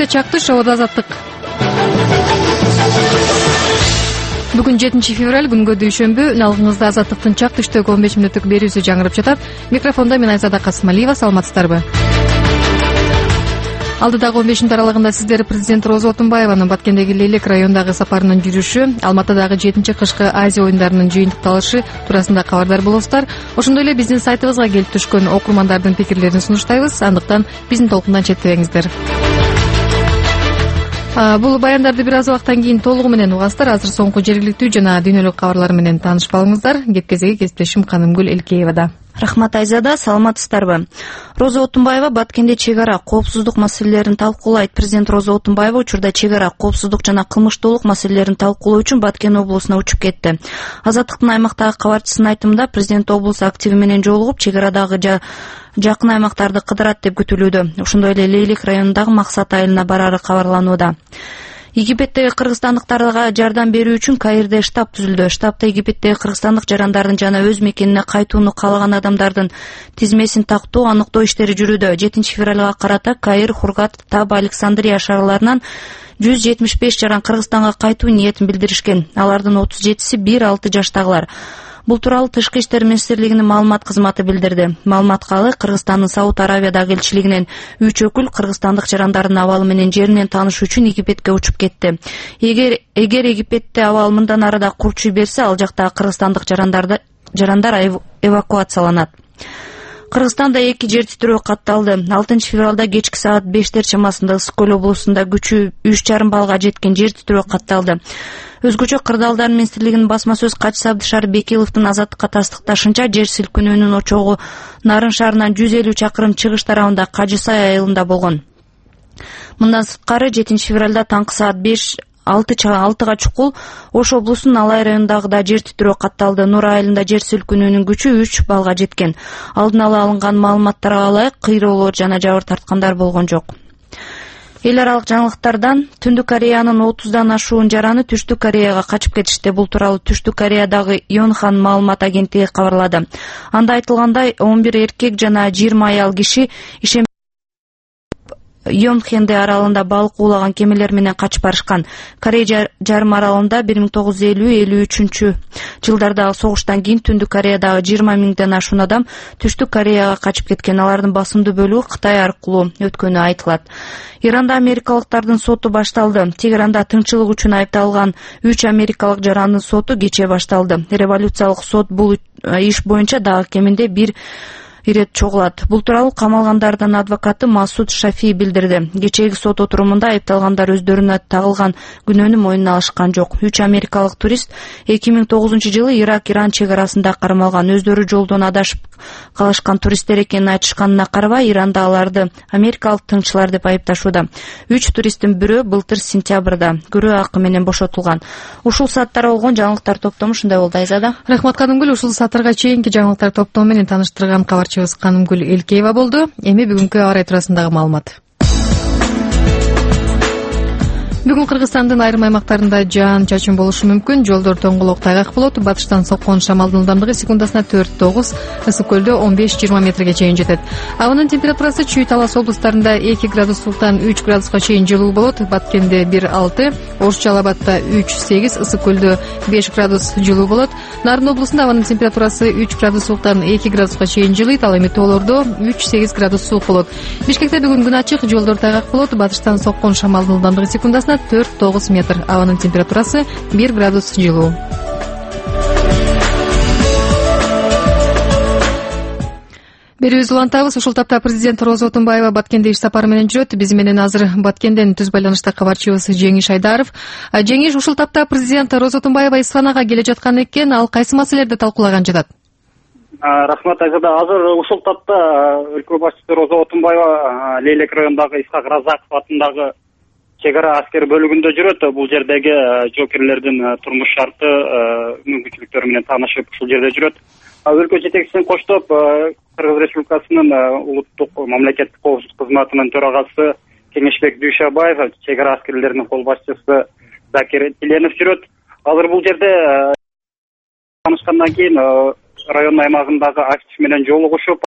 Эфирде чактыш, абада азаттык. Бүгүн 7-февраль күнгө дүйшөмбү. Налыгыңызда азаттыктын чактыштагы 15 мүнөттүк берүүсү жаңырып жатат. Микрофондо мен Айзада Касымалиева. Саламатсыздарбы? Алдыдагы 15 мүнөт аралыгында сиздер президент Роза Отунбаеванын Баткендеги Лейлек районундагы сапарынын жүрүшү, Алматыдагы 7-кышкы Азия оюндарынын жыйынтыкталышы туурасында кабардар болосуздар. Ошондой эле биздин сайтыбызга келип түшкөн окурмандардын пикирлерин сунуштайбыз. Андыктан биздин толкундан четтебеңиздер. Бул баяндарды бир аз убакыттан кийин толугу менен угасыздар. Азыр соңку жергиликтүү жана дүйнөлүк кабарлар менен таанышып алыңыздар. Кепкезеги кесиптешим Канымгүл Элкеевада. Рахмат, Айзада, саламатсыздарбы? Роза Отунбаева Баткенде чек ара коопсуздук маселелерин талкуулайт. Президент Роза Отунбаева учурда чек ара коопсуздук жана кылмыштуулук маселелерин талкуулоо үчүн Баткен облусуна учуп кетти. Азаттыктын аймактагы кабарчысынын айтымында, президент облус активи менен жолугуп, чек арадагы жакын аймактарды кыдырат деп күтүлүүдө. Ошондой эле Лейлек районундагы Максат айылына барары кабарланууда. Египеттеги кыргызстандыктарга жардам берүү үчүн Каирде штаб түзүлдү. Штабта Египеттеги кыргызстандык жарандардын жана өз мекенине кайтууну каалаган адамдардын тизмесин тактоо, аныктоо иштери жүрүүдө. 7-февралга карата Каир, Хургат, Таба, Александрия шаарларынан 175 жаран Кыргызстанга кайтуу ниетин билдиришкен. Алардын 37-си 1-6 жаштагылар. Бул тууралуу Тышкы иштер министрлигинин маалымат кызматы билдирди. Маалыматка ылайык, Кыргызстандын Сауд Аравиядагы элчилигинен 3 өкүл кыргызстандык жарандардын абалы менен жеринен таанышуу үчүн Египетке учуп кетти. Эгер Египетте абал мындан ары да курчуй берсе, ал жактагы кыргызстандык жарандар эвакуацияланат. Кыргызстанда 2 жер титирөө катталды. 6-февралда кечки саат 5 чамасында Ысык көл облусунда күчү 3,5 балга жеткен жер титирөө катталды. Өзгөчө Кырдаалдар министрлигинин басма сөз катчысы Абдышар Бекиловдун азаттыкка тастыкташынча, жер силкинүүнүн очогу Нарын шаарынан 150 чакырым чыгыш тарабында Кажысай айылында болгон. Мындан сырткары 7-февралда таңкы саат 5:06 чукул Ош облусунун Алай районундагы да жер титирөө катталды. Нур айылында жер силкинүүнүн күчү 3 балга жеткен. Алдын ала алынган маалыматтарга ылайык, кыйроолор жана жабыр тарткандар болгон жок. Эл аралык жаңылыктардан Түндүк Кореянын 30дан ашуун жараны Түштүк Кореяга качып кетишти. Бул тууралуу Түштүк Кореядагы Йонхан маалымат агенттиги кабарлады. Анда айтылгандай, 11 эркек жана 20 аял киши Йонхенде аралында балык уулаган кемелер менен качып барышкан. Корея жарым аралында 1950-53 жылдардагы согуштан кийин Түндүк Кореядагы 20 миңден ашуун адам Түштүк Кореяга качып кеткен. Алардын басымдуу бөлүгү Кытай аркылуу өткөнү айтылат. Иранда америкалыктардын соту башталды. Тегеранда тынччылык үчүн айыпталган 3 америкалык жарандын соту кечээ башталды. Революциялык сот бул иш боюнча дагы кеминде 1 ирет чогулат. Бул тууралуу камалгандардын адвокаты Масуд Шафи билдирди. Кечээги сот отурумунда айыпталгандар өздөрүнө тагылган күнөөнү мойнуна алышкан жок. 3 америкалык турист 2009-жылы Ирак-Иран чек арасында кармалган. Өздөрү жолдон адашып калышкан туристтер экенин айтышканына карабай, Иранда аларды америкалык тыңчылар деп айыпташууда. 3 туристтин бирөө былтыр сентябрда көрүү акы менен бошотулган. Ушул сааттар болгон жаңылыктар топтому ушундай болду, Айзада. Рахмат, Канымгүл. Ушул сааттарга чейинки жаңылыктар топтому менен тааныштырган кабарчыбыз Канымгүл Элкеева болду. Эми бүгүнкү аба ырайы туурасындагы маалымат. Бүгүн Кыргызстандын айрым аймактарында жаан чачын болушу мүмкүн. Жолдор тоңголок тайгак болот. Батыштан соккон шамалдын ылдамдыгы секундасына 4-9, Ысык көлдө 15-20 метрге чейин жетет. Абанын температурасы Чүй, Талас облустарында 2 градустан 3 градуска чейин жылуу болот. Баткенде 1-6, Ош, Жалал Абадта 3-8, Ысык көлдө 5 градус жылуу болот. Нарын облусунда абанын температурасы 3 градустан 2 градуска чейин жылыйт. Ал эми тоолордо 3-8 градус суук болот. Бишкекте бүгүн күн ачык, жолдор тайгак болот. Батыштан соккон шамалдын ылдамдыгы секундасына 4-9 метр. Абанын температурасы 1 градус жылуу. Берүүбүздү улантабыз. Ушул тапта президент Роза Отунбаева Баткенде иш сапары менен жүрөт. Биз менен азыр Баткенден түз байланышта кабарчыбыз Жеңиш Айдаров. Жеңиш, ушул тапта президент Роза Отунбаева исханага келе жаткан экен. Ал кайсы маселелерди талкуулаган жатат? Рахмат, Айзада. Азыр ушул тапта өлкө башчысы Роза Отунбаева Лейлек районундагы Исхак Разаков атындагы чек ара аскер бөлүгүндө жүрөт. Бул жердеги жоокерлердин турмуш шарты, мүмкүнчүлүктөрү менен таанышып ушул жерде жүрөт. Өлкө жетекчисин коштоп Кыргыз Республикасынын улуттук мамлекеттик коопсуздук кызматынын төрагасы Кеңешбек Дүйшөбаев, чек ара аскерлеринин кол башчысы Закир Тиленов жүрөт. Азыр бул жерде таанышкандан кийин район аймагындагы актив менен жолугушуп,